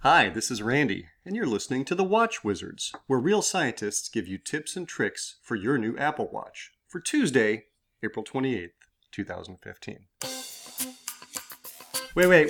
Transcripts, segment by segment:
Hi, this is Randy, and you're listening to The Watch Wizards, where real scientists give you tips and tricks for your new Apple Watch for Tuesday, April 28th, 2015. Wait.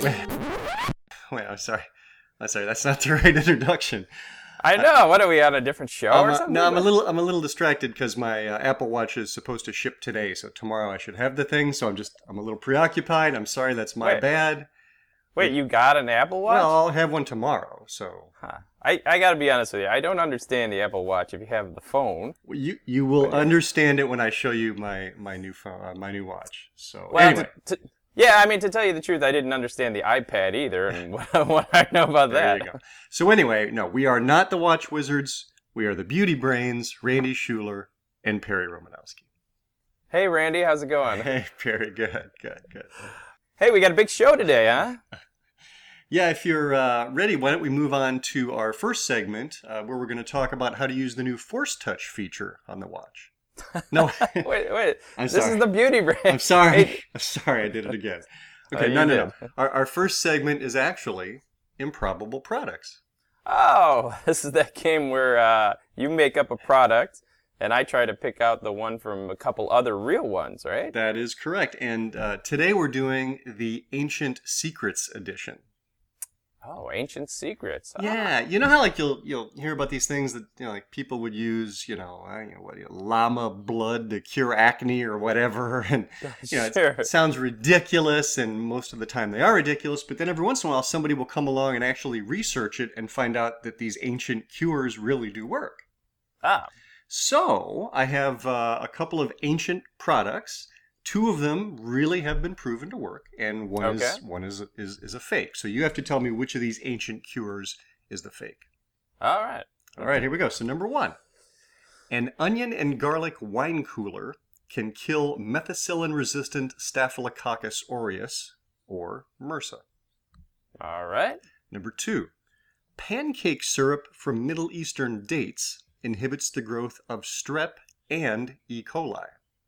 I'm sorry. That's not the right introduction. I know. What are we on a different show or something? No, I'm a little distracted because my Apple Watch is supposed to ship today, so tomorrow I should have the thing. So I'm a little preoccupied. I'm sorry, that's my bad. Wait, you got an Apple Watch? Well, I'll have one tomorrow. So I got to be honest with you. I don't understand the Apple Watch if you have the phone. You will understand it when I show you my new phone, my new watch. So well, anyway. To tell you the truth, I didn't understand the iPad either, and what I know about that. There you go. So anyway, no, we are not the Watch Wizards. We are the Beauty Brains, Randy Schuler and Perry Romanowski. Hey, Randy, how's it going? Hey, Perry, good. Hey, we got a big show today, huh? Yeah, if you're ready, why don't we move on to our first segment, where we're going to talk about how to use the new Force Touch feature on the watch. No, wait. I'm this sorry. is the Beauty Brain. I'm sorry. Hey. I'm sorry. I did it again. Okay, You no. did. Our first segment is actually improbable products. Oh, this is that game where you make up a product, and I try to pick out the one from a couple other real ones, right? That is correct. And today we're doing the Ancient Secrets edition. Oh, Ancient Secrets. Yeah, you know how like you'll hear about these things that like people would use, llama blood to cure acne or whatever, and Sure. it sounds ridiculous, and most of the time they are ridiculous. But then every once in a while, somebody will come along and actually research it and find out that these ancient cures really do work. So I have a couple of ancient products. Two of them really have been proven to work, and one is a fake. So you have to tell me which of these ancient cures is the fake. All right. All right, here we go. So number one, an onion and garlic wine cooler can kill methicillin-resistant Staphylococcus aureus, or MRSA. All right. Number two, pancake syrup from Middle Eastern dates inhibits the growth of strep and E. coli.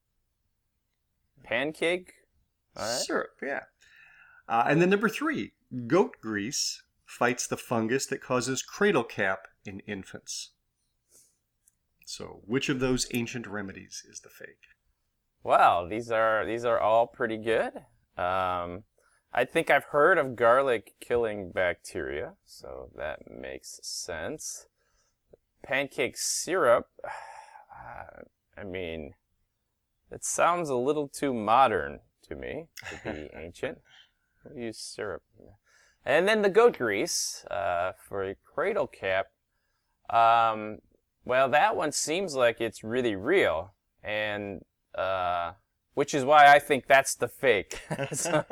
Pancake? All right. Syrup, yeah. And then number three, goat grease fights the fungus that causes cradle cap in infants. So, which of those ancient remedies is the fake? Well, these are all pretty good. I think I've heard of garlic killing bacteria, so that makes sense. Pancake syrup, I mean, it sounds a little too modern to me to be ancient. We'll use syrup. And then the goat grease for a cradle cap. Well, that one seems like it's really real, and which is why I think that's the fake. So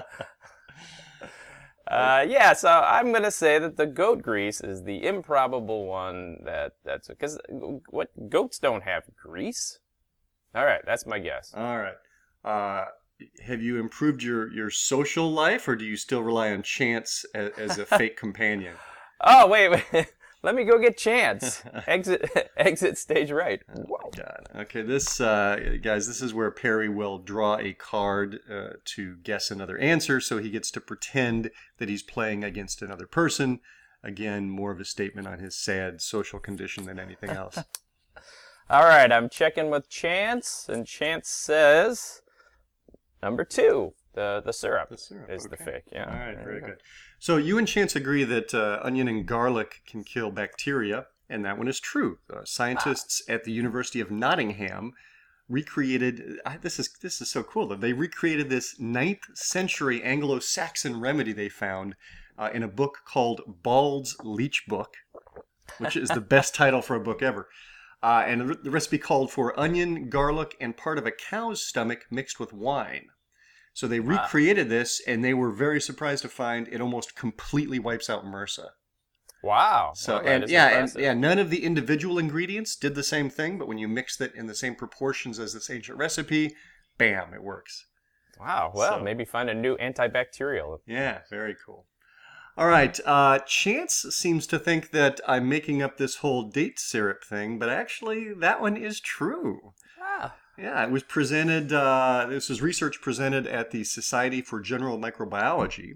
I'm going to say that the goat grease is the improbable one that's because what goats don't have grease. All right, that's my guess. All right. Have you improved your social life, or do you still rely on chance as a fake companion? Oh, wait. Let me go get Chance. Exit stage right. Whoa. God. Okay, guys, this is where Perry will draw a card to guess another answer, so he gets to pretend that he's playing against another person. Again, more of a statement on his sad social condition than anything else. All right, I'm checking with Chance, and Chance says number two, the syrup is the fake. Yeah. All right, very good. So you and Chance agree that onion and garlic can kill bacteria, and that one is true. Scientists at the University of Nottingham recreated, this is so cool, that they recreated this 9th century Anglo-Saxon remedy they found in a book called Bald's Leech Book, which is the best title for a book ever. And the recipe called for onion, garlic, and part of a cow's stomach mixed with wine. So they recreated this, and they were very surprised to find it almost completely wipes out MRSA. Wow. So well, and none of the individual ingredients did the same thing, but when you mixed it in the same proportions as this ancient recipe, bam, it works. Wow. Well, maybe find a new antibacterial. Yeah, very cool. All right, Chance seems to think that I'm making up this whole date syrup thing, but actually that one is true. Yeah, it was presented, this was research presented at the Society for General Microbiology,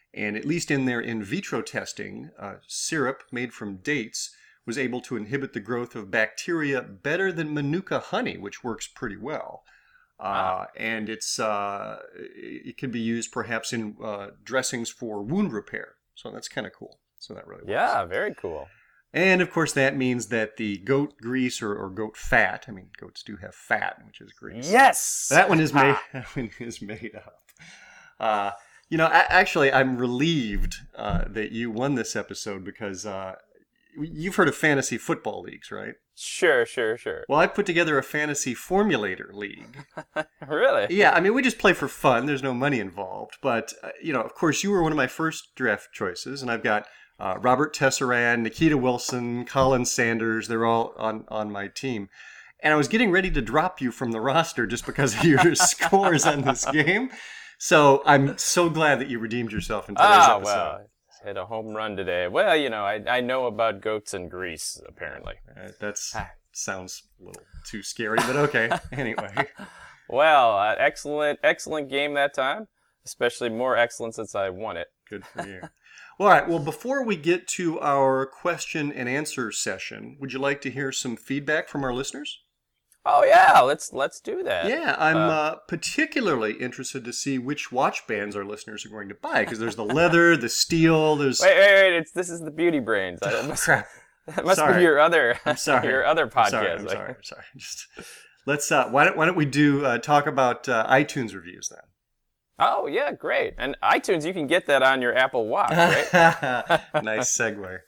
And at least in their in vitro testing, syrup made from dates was able to inhibit the growth of bacteria better than Manuka honey, which works pretty well. And it can be used perhaps in dressings for wound repair. So that's kind of cool. So that really works. Yeah, very cool. And of course, that means that the goat grease or goat fat, I mean, goats do have fat, which is grease. Yes! That one is made, that one is made up. Actually, I'm relieved that you won this episode because you've heard of fantasy football leagues, right? Sure. Well, I put together a fantasy formulator league. Really? Yeah, I mean, we just play for fun. There's no money involved. But, of course, you were one of my first draft choices, and I've got Robert Tesserand, Nikita Wilson, Colin Sanders. They're all on my team. And I was getting ready to drop you from the roster just because of your scores on this game. So I'm so glad that you redeemed yourself in today's episode. Well, hit a home run today. Well, I know about goats and grease, apparently. That sounds a little too scary, but okay. Anyway. Well, excellent game that time. Especially more excellent since I won it. Good for you. All right. Well, before we get to our question and answer session, would you like to hear some feedback from our listeners? Oh yeah, let's do that. Yeah, I'm particularly interested to see which watch bands our listeners are going to buy because there's the leather, the steel. There's wait. This is the Beauty Brains. Crap. That must be your other. I'm sorry. Your other podcast. I'm sorry. Just let's. Why don't we do talk about iTunes reviews then? Oh yeah, great. And iTunes, you can get that on your Apple Watch, right? Nice segue.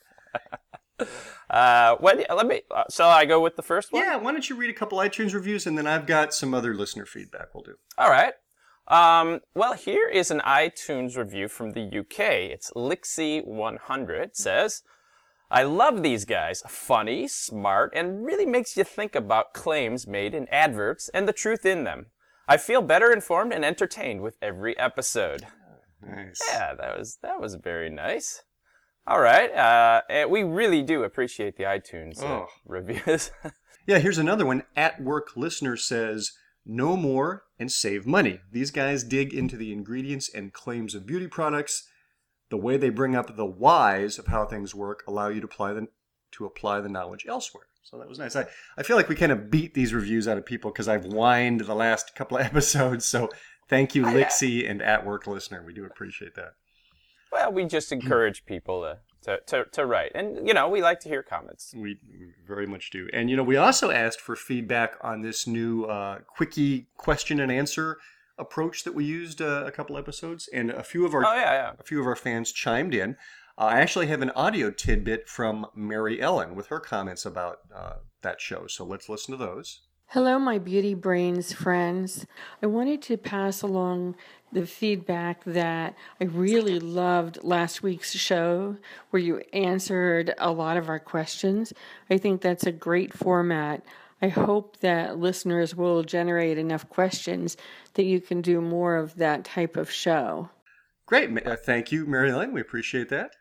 Shall I go with the first one? Yeah, why don't you read a couple iTunes reviews and then I've got some other listener feedback we'll do. All right. Well, here is an iTunes review from the UK. It's Lixie100. Says, I love these guys. Funny, smart, and really makes you think about claims made in adverts and the truth in them. I feel better informed and entertained with every episode. Nice. Yeah, that was very nice. All right. We really do appreciate the iTunes reviews. Yeah, here's another one. At Work Listener says, know more and save money. These guys dig into the ingredients and claims of beauty products. The way they bring up the whys of how things work allow you to apply the knowledge elsewhere. So that was nice. I feel like we kind of beat these reviews out of people because I've whined the last couple of episodes. So thank you, Lixie and At Work Listener. We do appreciate that. Well, we just encourage people to write. And, we like to hear comments. We very much do. And, we also asked for feedback on this new quickie question and answer approach that we used a couple episodes. And a few of our fans chimed in. I actually have an audio tidbit from Mary Ellen with her comments about that show. So let's listen to those. Hello, my Beauty Brains friends. I wanted to pass along the feedback that I really loved last week's show where you answered a lot of our questions. I think that's a great format. I hope that listeners will generate enough questions that you can do more of that type of show. Great. Thank you, Mary Ellen. We appreciate that.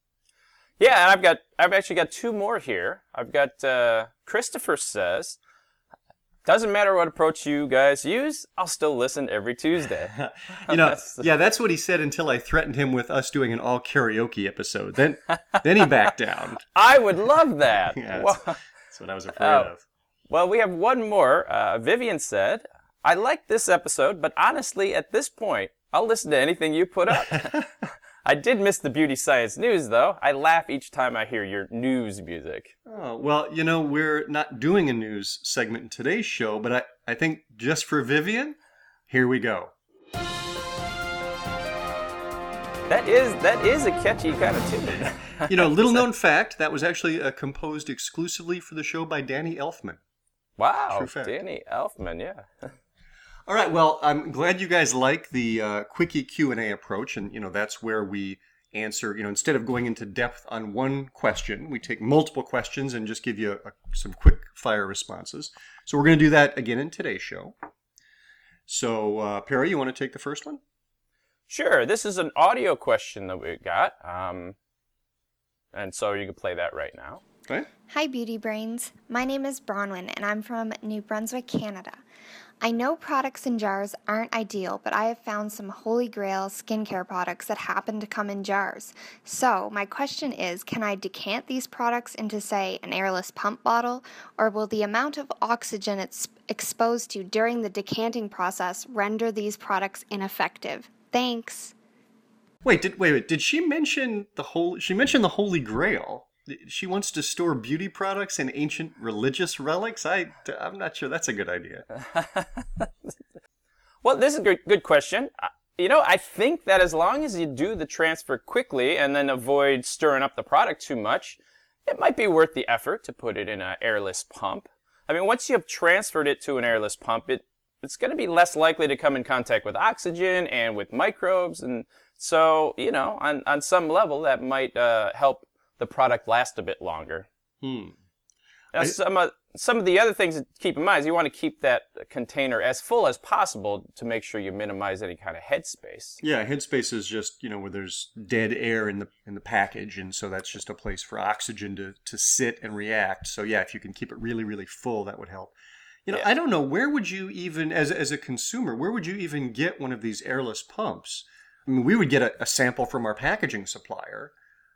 Yeah, and I've actually got two more here. I've got Christopher says, doesn't matter what approach you guys use, I'll still listen every Tuesday. That's what he said until I threatened him with us doing an all karaoke episode. Then he backed down. I would love that. Yeah, that's what I was afraid of. Well, we have one more. Vivian said, I like this episode, but honestly, at this point, I'll listen to anything you put up. I did miss the beauty science news, though. I laugh each time I hear your news music. Oh, well, we're not doing a news segment in today's show, but I think just for Vivian, here we go. That is a catchy kind of tune. Little known fact, that was actually composed exclusively for the show by Danny Elfman. Wow, Danny Elfman, yeah. All right, well, I'm glad you guys like the quickie Q&A approach, and, that's where we answer, instead of going into depth on one question, we take multiple questions and just give you some quick fire responses. So we're going to do that again in today's show. So, Perry, you want to take the first one? Sure. This is an audio question that we got, and so you can play that right now. Right? Hi, Beauty Brains. My name is Bronwyn, and I'm from New Brunswick, Canada. I know products in jars aren't ideal, but I have found some holy grail skincare products that happen to come in jars. So, my question is, can I decant these products into, say, an airless pump bottle, or will the amount of oxygen it's exposed to during the decanting process render these products ineffective? Thanks. Wait, did she mention she mentioned the Holy Grail? She wants to store beauty products and ancient religious relics? I'm not sure that's a good idea. Well, this is a good question. I think that as long as you do the transfer quickly and then avoid stirring up the product too much, it might be worth the effort to put it in an airless pump. I mean, once you have transferred it to an airless pump, it's going to be less likely to come in contact with oxygen and with microbes. And so, on some level, that might help the product last a bit longer. Now, some of the other things to keep in mind is you want to keep that container as full as possible to make sure you minimize any kind of headspace. Yeah, headspace is just, where there's dead air in the package, and so that's just a place for oxygen to sit and react. So yeah, if you can keep it really, really full, that would help. I don't know, where would you even, as a consumer, where would you even get one of these airless pumps? I mean, we would get a sample from our packaging supplier.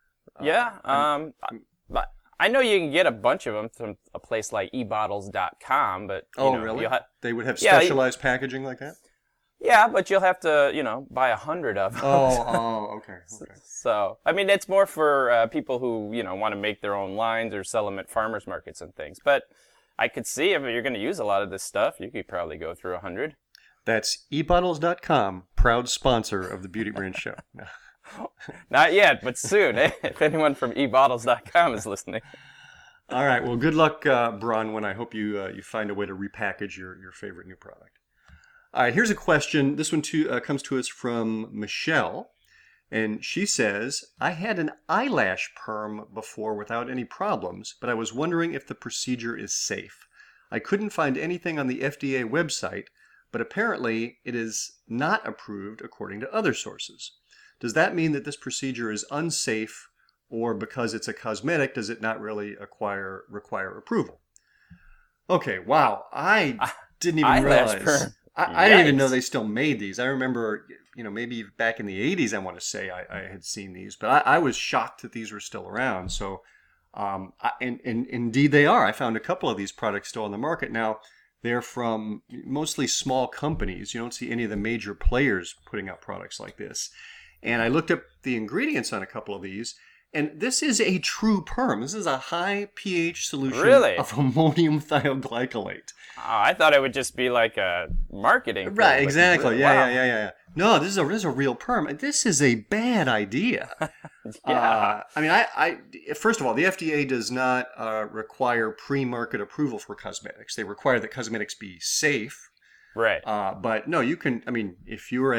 But I know you can get a bunch of them from a place like ebottles.com, but really? They would have specialized packaging like that? Yeah, but you'll have to, buy 100 of them. Okay. So, I mean, it's more for people who, want to make their own lines or sell them at farmers markets and things. But I could see if you're going to use a lot of this stuff, you could probably go through 100. That's ebottles.com, proud sponsor of the Beauty Brain Show. Not yet, but soon, if anyone from ebottles.com is listening. All right. Well, good luck, Bronwyn. I hope you find a way to repackage your favorite new product. All right. Here's a question. This one comes to us from Michelle. And she says, I had an eyelash perm before without any problems, but I was wondering if the procedure is safe. I couldn't find anything on the FDA website, but apparently it is not approved according to other sources. Does that mean that this procedure is unsafe, or because it's a cosmetic, does it not really require approval? Okay, wow. I didn't even realize. I didn't even know they still made these. I remember, maybe back in the 80s, I want to say I had seen these, but I was shocked that these were still around. So, and indeed they are. I found a couple of these products still on the market. Now, they're from mostly small companies. You don't see any of the major players putting out products like this. And I looked up the ingredients on a couple of these, and this is a true perm. This is a high pH solution of ammonium thioglycolate. Oh, I thought it would just be like a marketing thing. Right, exactly. Really, yeah. No, this is a real perm. This is a bad idea. Yeah. First of all, the FDA does not require pre-market approval for cosmetics. They require that cosmetics be safe. Right. But no, you can, if you're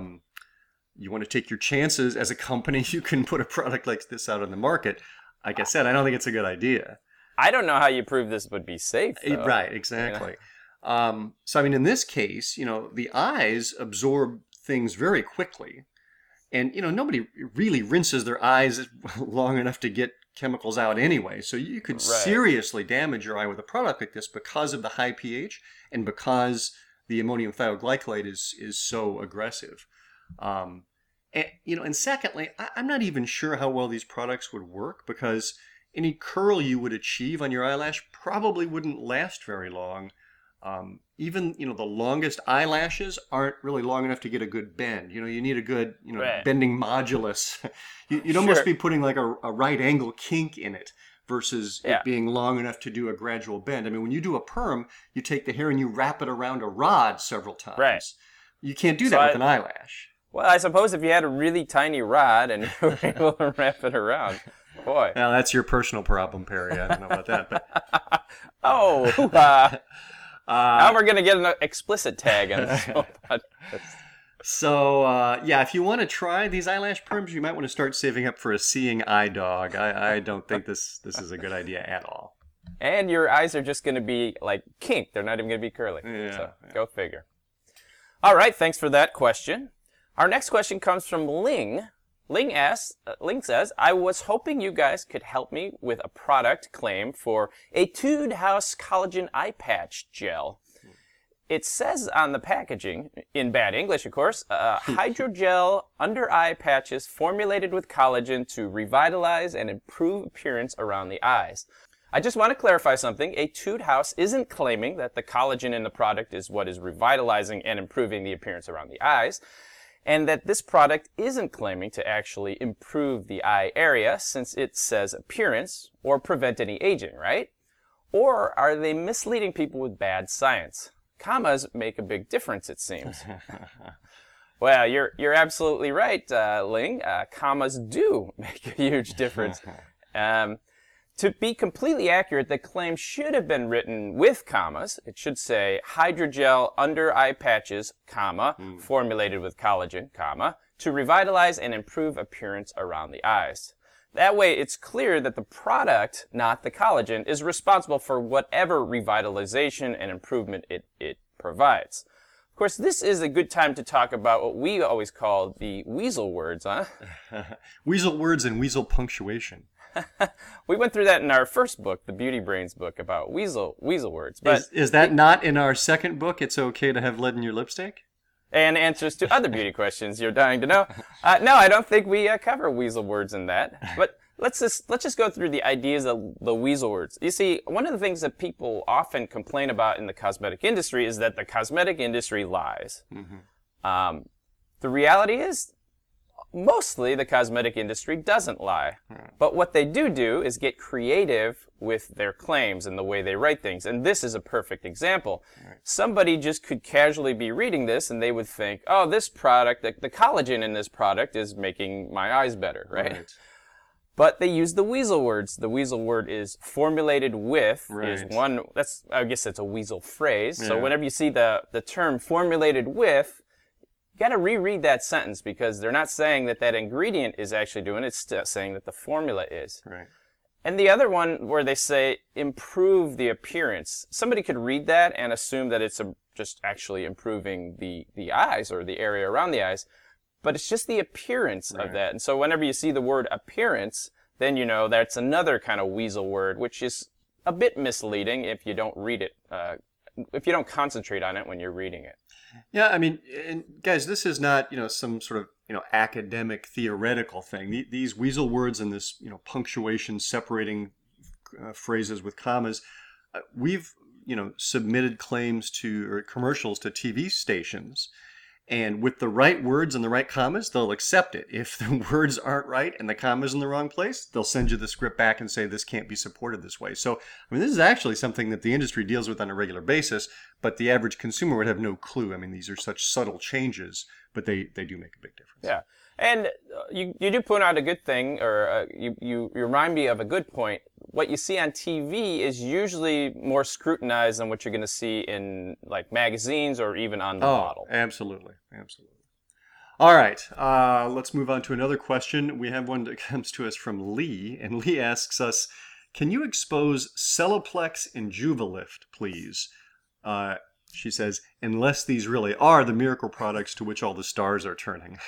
you want to take your chances as a company, you can put a product like this out on the market. Like I said, I don't think it's a good idea. I don't know how you prove this would be safe, though. Right, exactly. So, in this case, the eyes absorb things very quickly. And, nobody really rinses their eyes long enough to get chemicals out anyway. So you could seriously damage your eye with a product like this because of the high pH and because the ammonium thioglycolate is so aggressive. And secondly, I'm not even sure how well these products would work because any curl you would achieve on your eyelash probably wouldn't last very long. Even, the longest eyelashes aren't really long enough to get a good bend. You need a good, bending modulus. You'd almost be putting like a right angle kink in it versus it being long enough to do a gradual bend. When you do a perm, you take the hair and you wrap it around a rod several times. Right. You can't do that with an eyelash. Well, I suppose if you had a really tiny rod and you were able to wrap it around, boy. Well, that's your personal problem, Perry. I don't know about that. But now we're going to get an explicit tag on this podcast. So, if you want to try these eyelash perms, you might want to start saving up for a seeing eye dog. I don't think this is a good idea at all. And your eyes are just going to be like kink. They're not even going to be curly. So, go figure. All right, thanks for that question. Our next question comes from Ling. Ling says, I was hoping you guys could help me with a product claim for Etude House Collagen Eye Patch Gel. It says on the packaging, in bad English, of course, hydrogel under eye patches formulated with collagen to revitalize and improve appearance around the eyes. I just want to clarify something. Etude House isn't claiming that the collagen in the product is what is revitalizing and improving the appearance around the eyes, and that this product isn't claiming to actually improve the eye area since it says appearance or prevent any aging, right? Or are they misleading people with bad science? Commas make a big difference, it seems. Well, you're absolutely right, Ling. Commas do make a huge difference. To be completely accurate, the claim should have been written with commas. It should say hydrogel under eye patches, comma, formulated with collagen, comma, to revitalize and improve appearance around the eyes. That way, it's clear that the product, not the collagen, is responsible for whatever revitalization and improvement it provides. Of course, this is a good time to talk about what we always call the weasel words, huh? Weasel words and weasel punctuation. We went through that in our first book, the Beauty Brains book, about weasel words. But is that not in our second book, It's Okay to Have Lead in Your Lipstick? And answers to other beauty questions you're dying to know. No, I don't think we cover weasel words in that. But let's just go through the ideas of the weasel words. You see, one of the things that people often complain about in the cosmetic industry is that the cosmetic industry lies. Mm-hmm. The reality is, mostly the cosmetic industry doesn't lie. But what they do is get creative with their claims and the way they write things. And this is a perfect example. Somebody just could casually be reading this and they would think, oh, this product, the collagen in this product is making my eyes better, right? But they use the weasel words. The weasel word is formulated with, is one, I guess that's a weasel phrase. So whenever you see the term formulated with, you got to reread that sentence because they're not saying that that ingredient is actually doing it. It's saying that the formula is. Right. And the other one where they say improve the appearance. Somebody could read that and assume that it's just actually improving the eyes or the area around the eyes. But it's just the appearance of that. And so whenever you see the word appearance, then you know that's another kind of weasel word, which is a bit misleading if you don't read it, if you don't concentrate on it when you're reading it. Yeah, I mean, and guys, this is not, some sort of, academic theoretical thing. These weasel words and this, punctuation separating phrases with commas, we've, submitted claims to or commercials to TV stations, and with the right words and the right commas, they'll accept it. If the words aren't right and the comma's in the wrong place, they'll send you the script back and say this can't be supported this way. So, I mean, this is actually something that the industry deals with on a regular basis, but the average consumer would have no clue. I mean, these are such subtle changes, but they do make a big difference. Yeah. And you do point out a good thing, or you remind me of a good point. What you see on TV is usually more scrutinized than what you're going to see in like magazines or even on the model. Absolutely. All right, let's move on to another question. We have one that comes to us from Lee, and Lee asks us, can you expose Celoplex and Juvalift, please? She says, unless these really are the miracle products to which all the stars are turning.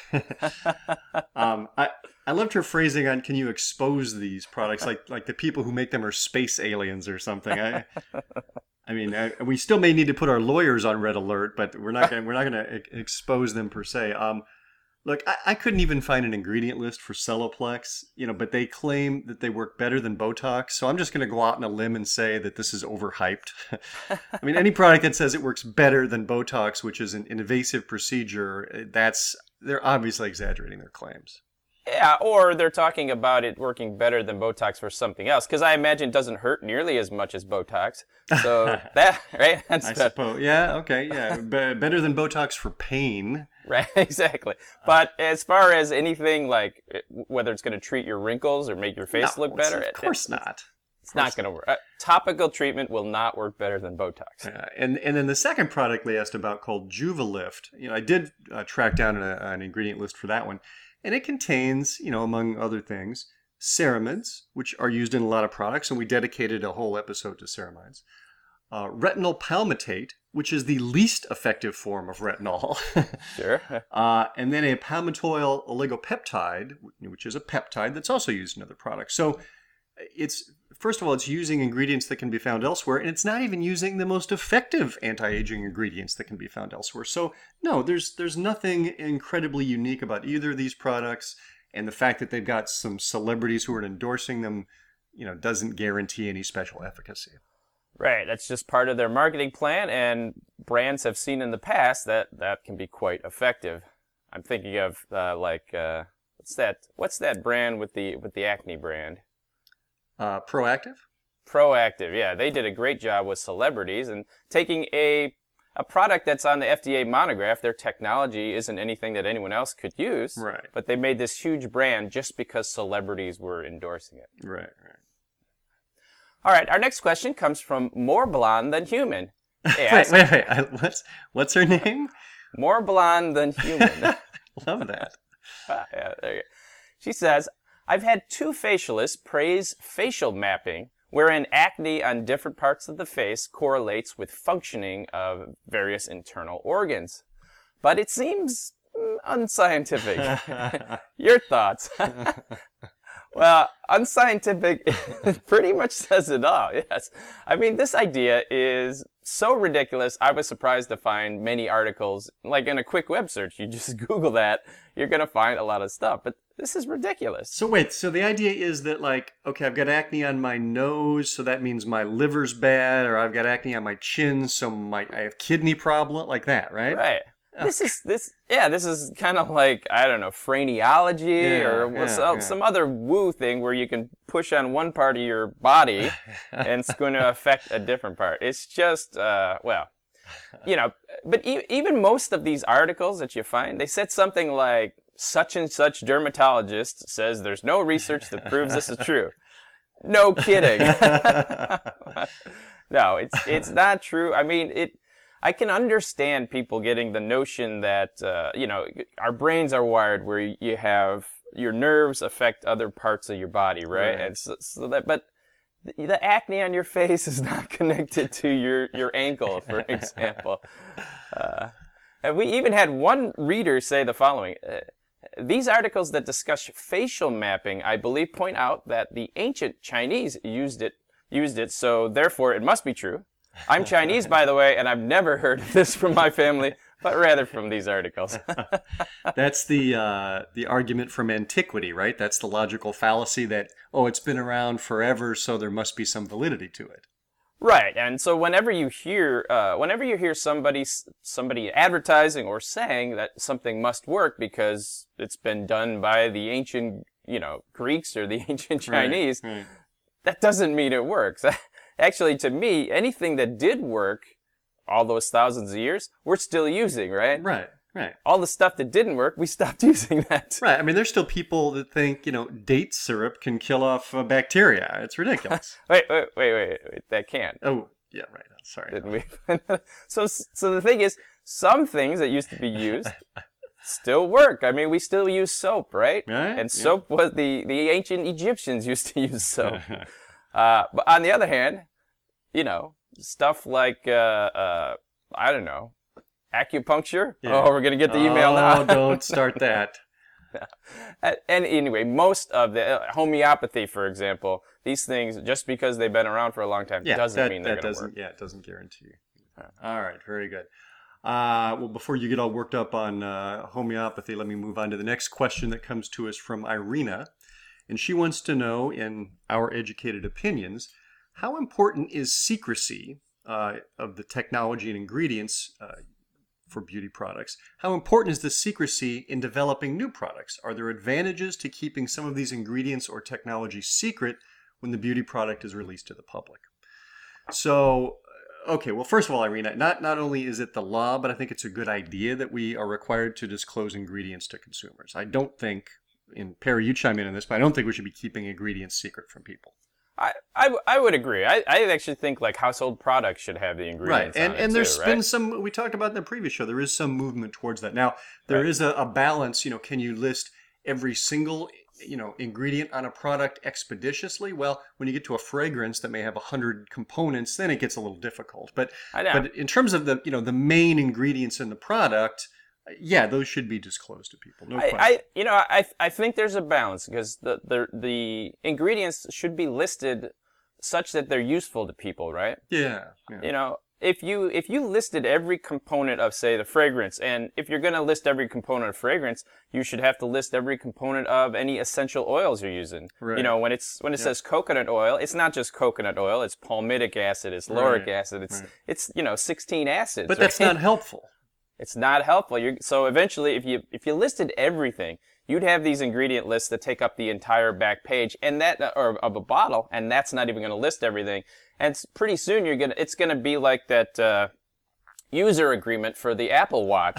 I loved her phrasing on, can you expose these products? Like the people who make them are space aliens or something. I mean, we still may need to put our lawyers on red alert, but we're not going to expose them per se. Look, I couldn't even find an ingredient list for Celoplex, but they claim that they work better than Botox. So I'm just going to go out on a limb and say that this is overhyped. I mean, any product that says it works better than Botox, which is an invasive procedure, they're obviously exaggerating their claims. Yeah, or they're talking about it working better than Botox for something else, because I imagine it doesn't hurt nearly as much as Botox. So that, right? I suppose. Yeah, okay, yeah. Better than Botox for pain. Right, exactly. But as far as anything like whether it's going to treat your wrinkles or make your face look better, of course not. It's not going to work. Topical treatment will not work better than Botox. And then the second product Lee asked about called Juvalift. I did track down an ingredient list for that one. And it contains, among other things, ceramides, which are used in a lot of products, and we dedicated a whole episode to ceramides. Retinol palmitate, which is the least effective form of retinol. Sure. And then a palmitoyl oligopeptide, which is a peptide that's also used in other products. So it's, first of all, it's using ingredients that can be found elsewhere, and it's not even using the most effective anti-aging ingredients that can be found elsewhere. So no, there's nothing incredibly unique about either of these products, and the fact that they've got some celebrities who are endorsing them, doesn't guarantee any special efficacy. Right, that's just part of their marketing plan, and brands have seen in the past that can be quite effective. I'm thinking of what's that brand with the acne brand? Proactive? Proactive, yeah. They did a great job with celebrities and taking a product that's on the FDA monograph. Their technology isn't anything that anyone else could use. Right. But they made this huge brand just because celebrities were endorsing it. Right. All right, our next question comes from More Blonde Than Human. Wait. What's her name? More Blonde Than Human. Love that. Yeah, there you go. She says, I've had 2 facialists praise facial mapping, wherein acne on different parts of the face correlates with functioning of various internal organs. But it seems unscientific. Your thoughts? Well, unscientific pretty much says it all, yes. I mean, this idea is so ridiculous, I was surprised to find many articles. Like in a quick web search, you just Google that, you're going to find a lot of stuff. But this is ridiculous. So wait, so the idea is that okay, I've got acne on my nose, so that means my liver's bad, or I've got acne on my chin, so I have kidney problem, like that, right? Right. This is kind of like, I don't know, phraneology some other woo thing where you can push on one part of your body and it's going to affect a different part. It's just, but even most of these articles that you find, they said something like, such and such dermatologist says there's no research that proves this is true. No kidding. No, it's not true. I mean, I can understand people getting the notion that, our brains are wired where you have your nerves affect other parts of your body, right? And but the acne on your face is not connected to your ankle, for example. And we even had one reader say the following. These articles that discuss facial mapping, I believe, point out that the ancient Chinese used it, so therefore it must be true. I'm Chinese, by the way, and I've never heard of this from my family, but rather from these articles. That's the argument from antiquity, right? That's the logical fallacy that, it's been around forever, so there must be some validity to it. Right, and so whenever you hear somebody advertising or saying that something must work because it's been done by the ancient, Greeks or the ancient Chinese, right. That doesn't mean it works. Actually, to me, anything that did work all those thousands of years, we're still using, right? Right. All the stuff that didn't work, we stopped using that. Right. I mean, there's still people that think, date syrup can kill off bacteria. It's ridiculous. Wait. That can't. Oh, yeah, right. Sorry. Didn't we? So the thing is, some things that used to be used still work. I mean, we still use soap, right? Right. And soap was the ancient Egyptians used to use soap. But on the other hand, stuff like, I don't know, acupuncture. Yeah. Oh, we're going to get the email now. Oh, don't start that. And anyway, most of the homeopathy, for example, these things, just because they've been around for a long time, doesn't mean they're going to work. Yeah, it doesn't guarantee. All right, very good. Well, before you get all worked up on homeopathy, let me move on to the next question that comes to us from Irina. And she wants to know, in our educated opinions, how important is secrecy of the technology and ingredients for beauty products? How important is the secrecy in developing new products? Are there advantages to keeping some of these ingredients or technology secret when the beauty product is released to the public? So, okay, well, first of all, Irina, not only is it the law, but I think it's a good idea that we are required to disclose ingredients to consumers. I don't think, and Perry, you chime in on this, but I don't think we should be keeping ingredients secret from people. I would agree. I actually think like household products should have the ingredients right. on it and there's too, been some, we talked about in the previous show, there is some movement towards that. Now, there is a balance, can you list every single ingredient on a product expeditiously. Well, when you get to a fragrance that may have 100 components, then it gets a little difficult. But I know. but in terms of the main ingredients in the product, yeah, those should be disclosed to people. No question. I think there's a balance because the ingredients should be listed such that they're useful to people, right? Yeah. If you listed every component of, say, the fragrance, and if you're going to list every component of fragrance, you should have to list every component of any essential oils you're using. Right. When it says coconut oil, it's not just coconut oil, it's palmitic acid, it's lauric acid, it's 16 acids. But that's not helpful. It's not helpful. So eventually, if you listed everything, you'd have these ingredient lists that take up the entire back page and or of a bottle, and that's not even going to list everything. And pretty soon it's going to be like that user agreement for the Apple Watch,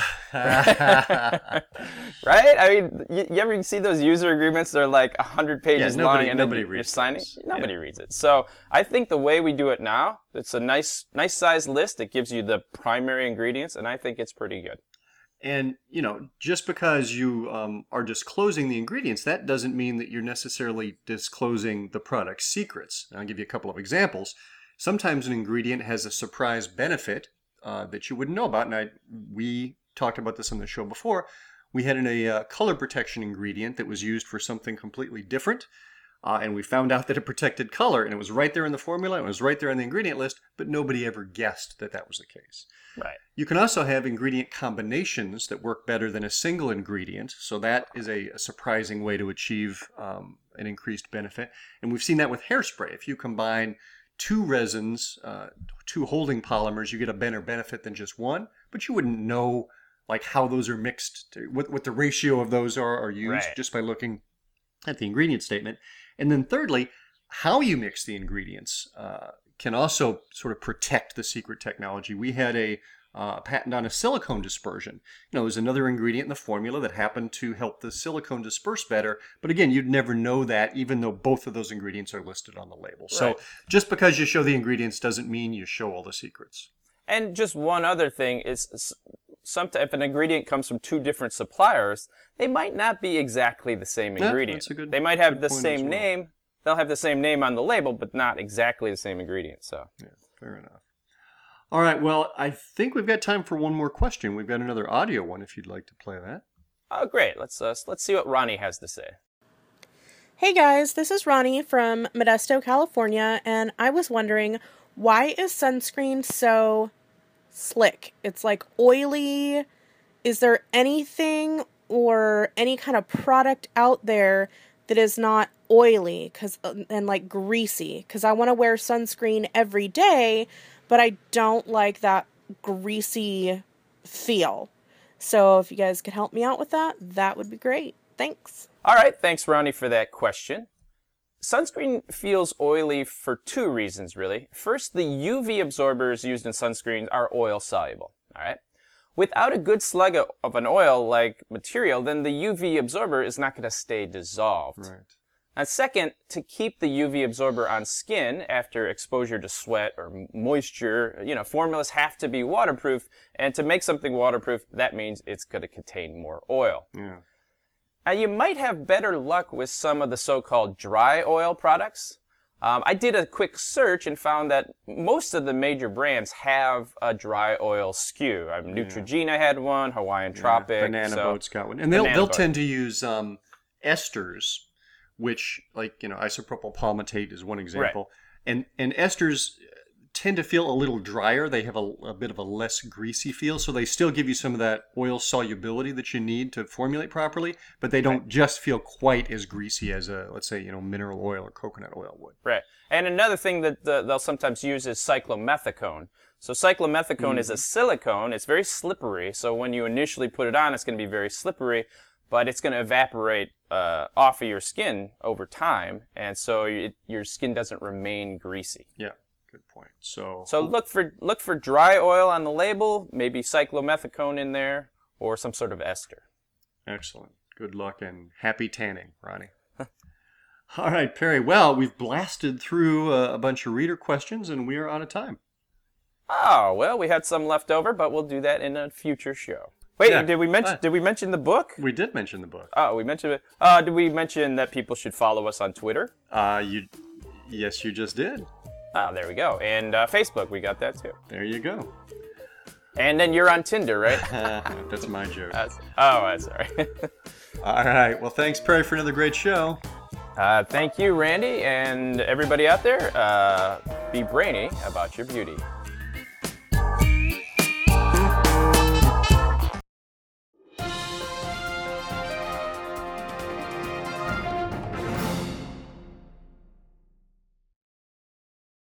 right? I mean, you ever see those user agreements? They're like 100 pages long, and nobody you're reads signing. those. Nobody reads it. So I think the way we do it now, it's a nice size list. It gives you the primary ingredients, and I think it's pretty good. And, just because you are disclosing the ingredients, that doesn't mean that you're necessarily disclosing the product's secrets. And I'll give you a couple of examples. Sometimes an ingredient has a surprise benefit that you wouldn't know about. And we talked about this on the show before. We had a color protection ingredient that was used for something completely different. And we found out that it protected color, and it was right there in the formula, and it was right there on the ingredient list, but nobody ever guessed that that was the case. Right. You can also have ingredient combinations that work better than a single ingredient, so that is a surprising way to achieve an increased benefit. And we've seen that with hairspray. If you combine two resins, two holding polymers, you get a better benefit than just one, but you wouldn't know like how those are mixed, what the ratio of those are used just by looking at the ingredient statement. And then thirdly, how you mix the ingredients can also sort of protect the secret technology. We had a patent on a silicone dispersion. It was another ingredient in the formula that happened to help the silicone disperse better. But again, you'd never know that even though both of those ingredients are listed on the label. Right. So just because you show the ingredients doesn't mean you show all the secrets. And just one other thing is, sometimes if an ingredient comes from two different suppliers, they might not be exactly the same ingredient. They might have the same name. They'll have the same name on the label, but not exactly the same ingredient. So yeah, fair enough. All right. Well, I think we've got time for one more question. We've got another audio one if you'd like to play that. Oh, great. Let's see what Ronnie has to say. Hey guys, this is Ronnie from Modesto, California, and I was wondering, why is sunscreen so slick? It's like oily. Is there anything or any kind of product out there that is not oily and like greasy? Because I want to wear sunscreen every day, but I don't like that greasy feel. So if you guys could help me out with that, that would be great. Thanks. All right. Thanks, Ronnie, for that question. Sunscreen feels oily for two reasons, really. First, the UV absorbers used in sunscreens are oil soluble. All right. Without a good slug of an oil-like material, then the UV absorber is not going to stay dissolved. Right. And second, to keep the UV absorber on skin after exposure to sweat or moisture, formulas have to be waterproof. And to make something waterproof, that means it's going to contain more oil. Yeah. Now, you might have better luck with some of the so-called dry oil products. I did a quick search and found that most of the major brands have a dry oil SKU. Neutrogena had one, Hawaiian Tropic. Banana Boat's got one. And they'll tend to use esters, which, isopropyl palmitate is one example. Right. And esters tend to feel a little drier. They have a bit of a less greasy feel, so they still give you some of that oil solubility that you need to formulate properly, but they don't just feel quite as greasy as let's say, mineral oil or coconut oil would. Right. And another thing that they'll sometimes use is cyclomethicone. So cyclomethicone is a silicone. It's very slippery, so when you initially put it on, it's going to be very slippery, but it's going to evaporate off of your skin over time, and so your skin doesn't remain greasy. Yeah. Good point. So look for dry oil on the label, maybe cyclomethicone in there, or some sort of ester. Excellent. Good luck and happy tanning, Ronnie. All right, Perry. Well, we've blasted through a bunch of reader questions, and we are out of time. Oh, well, we had some left over, but we'll do that in a future show. Wait, Yeah. did we mention the book? We did mention the book. Oh, we mentioned it. Did we mention that people should follow us on Twitter? Yes, you just did. Oh, there we go. And Facebook, we got that too. There you go. And then you're on Tinder, right? That's my joke. That's all right. All right. Well, thanks, Perry, for another great show. Thank you, Randy, and everybody out there. Be brainy about your beauty.